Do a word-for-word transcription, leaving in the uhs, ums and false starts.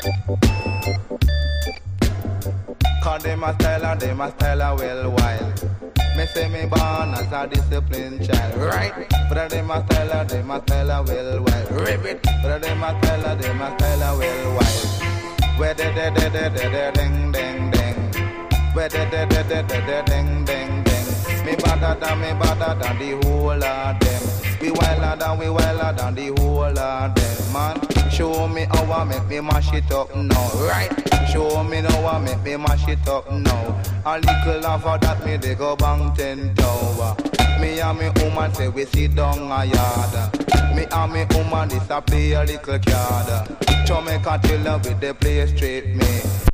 Cause them a style and them a style a well wild. Me say me born as a disciplined child, right? But them a style and them a style a well wild. Ribbit. But them a style and them a style a well wild. Where de de de de de de ding ding ding. Where de de de de de de ding ding ding. Me better than me better than the whole of them. We wilder than we wilder than the whole of them, man. Show me how I make me mash it up now, right? Show me how I make me mash it up now. A little after that me they go bang ten tower. Me and me woman say we sit down a yard. Me and me woman this a play a little card. Jamaica tell her with the play straight me.